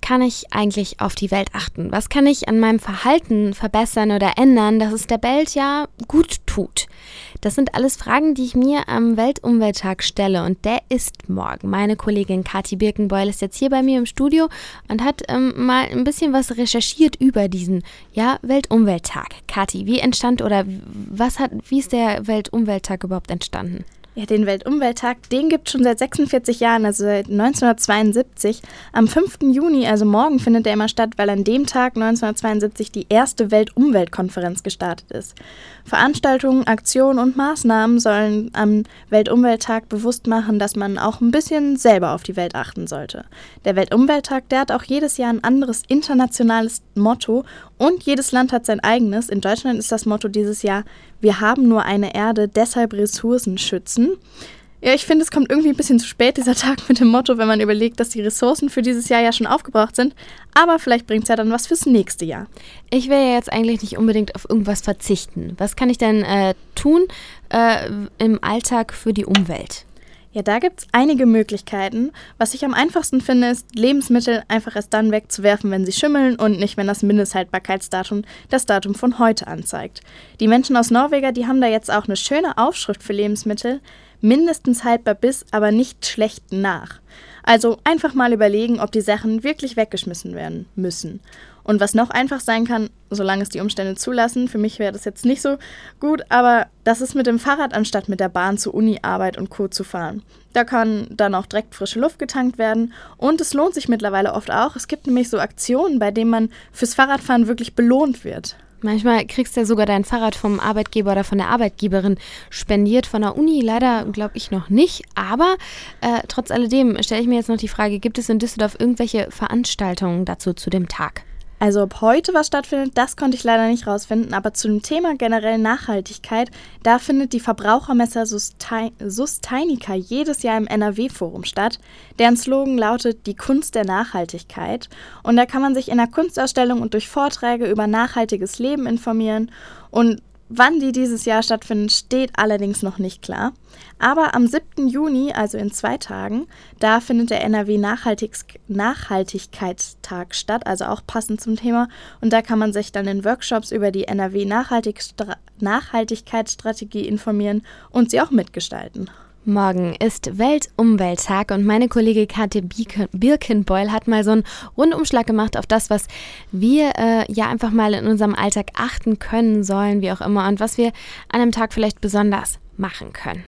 kann ich eigentlich auf die Welt achten? Was kann ich an meinem Verhalten verbessern oder ändern, dass es der Welt ja gut tut? Das sind alles Fragen, die ich mir am Weltumwelttag stelle und der ist morgen. Meine Kollegin Kathi Birkenbeul ist jetzt hier bei mir im Studio und hat mal ein bisschen was recherchiert über diesen Weltumwelttag. Kathi, wie ist der Weltumwelttag überhaupt entstanden? Ja, den Weltumwelttag, den gibt es schon seit 46 Jahren, also seit 1972. Am 5. Juni, also morgen, findet der immer statt, weil an dem Tag 1972 die erste Weltumweltkonferenz gestartet ist. Veranstaltungen, Aktionen und Maßnahmen sollen am Weltumwelttag bewusst machen, dass man auch ein bisschen selber auf die Welt achten sollte. Der Weltumwelttag, der hat auch jedes Jahr ein anderes internationales Motto und jedes Land hat sein eigenes. In Deutschland ist das Motto dieses Jahr: Wir haben nur eine Erde, deshalb Ressourcen schützen. Ja, ich finde, es kommt irgendwie ein bisschen zu spät, dieser Tag mit dem Motto, wenn man überlegt, dass die Ressourcen für dieses Jahr ja schon aufgebraucht sind. Aber vielleicht bringt es ja dann was fürs nächste Jahr. Ich will ja jetzt eigentlich nicht unbedingt auf irgendwas verzichten. Was kann ich denn tun im Alltag für die Umwelt? Ja, da gibt es einige Möglichkeiten. Was ich am einfachsten finde, ist, Lebensmittel einfach erst dann wegzuwerfen, wenn sie schimmeln und nicht, wenn das Mindesthaltbarkeitsdatum das Datum von heute anzeigt. Die Menschen aus Norwegen, die haben da jetzt auch eine schöne Aufschrift für Lebensmittel: mindestens haltbar bis, aber nicht schlecht nach. Also einfach mal überlegen, ob die Sachen wirklich weggeschmissen werden müssen. Und was noch einfach sein kann, solange es die Umstände zulassen, für mich wäre das jetzt nicht so gut, aber das ist mit dem Fahrrad anstatt mit der Bahn zur Uni, Arbeit und Co. zu fahren. Da kann dann auch direkt frische Luft getankt werden und es lohnt sich mittlerweile oft auch. Es gibt nämlich so Aktionen, bei denen man fürs Fahrradfahren wirklich belohnt wird. Manchmal kriegst du ja sogar dein Fahrrad vom Arbeitgeber oder von der Arbeitgeberin spendiert. Von der Uni leider glaube ich noch nicht. Aber trotz alledem stelle ich mir jetzt noch die Frage, gibt es in Düsseldorf irgendwelche Veranstaltungen dazu zu dem Tag? Also ob heute was stattfindet, das konnte ich leider nicht rausfinden, aber zu dem Thema generell Nachhaltigkeit, da findet die Verbrauchermesse Sustainica jedes Jahr im NRW-Forum statt. Deren Slogan lautet „Die Kunst der Nachhaltigkeit" und da kann man sich in einer Kunstausstellung und durch Vorträge über nachhaltiges Leben informieren und wann die dieses Jahr stattfinden, steht allerdings noch nicht klar. Aber am 7. Juni, also in 2 Tagen, da findet der NRW-Nachhaltigkeitstag statt, also auch passend zum Thema. Und da kann man sich dann in Workshops über die NRW-Nachhaltigkeitsstrategie informieren und sie auch mitgestalten. Morgen ist Weltumwelttag und meine Kollegin Kathi Birkenbeul hat mal so einen Rundumschlag gemacht auf das, was wir einfach mal in unserem Alltag achten können sollen, wie auch immer, und was wir an einem Tag vielleicht besonders machen können.